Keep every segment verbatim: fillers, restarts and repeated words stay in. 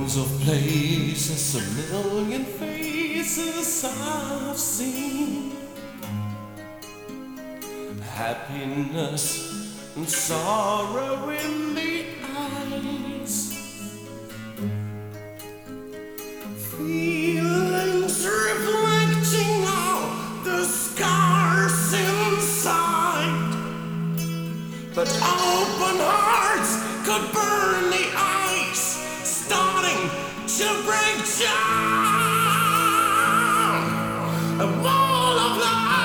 Millions of places, a million faces I've seen. Happiness and sorrow in the eyes. Feelings reflecting all the scars inside. But open hearts could burn the ice, starting to break down a wall of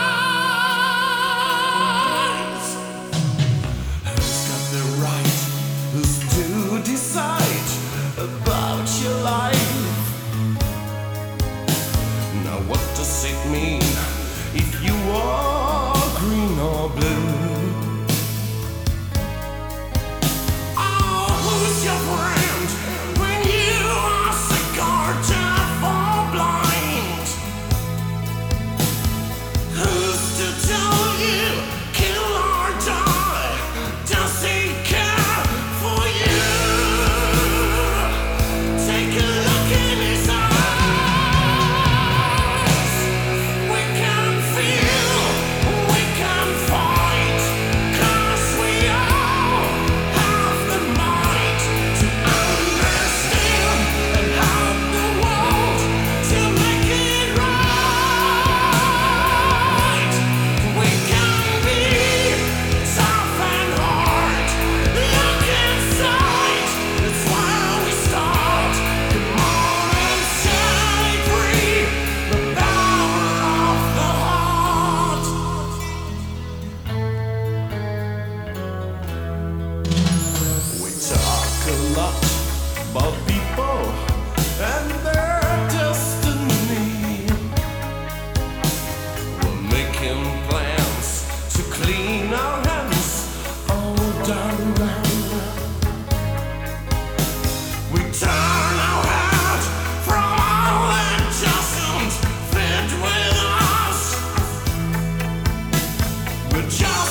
lies. Who's got the right? Who's to decide about your life? Now what does it mean if you are green or blue? Your friend when you are sick or deaf or blind? Who's to tell you kill or die? Does he care for you? Take a look in his eyes. We can feel, we can fight, 'cause we all have the might to understand and help the world to make it right. We can be tough and hard. Look inside, that's where we start. Come on and set free the power of the heart. We talk a lot about people and their destiny. We're making plans to clean our hands all down. We turn our head from all that doesn't fit with us. We're just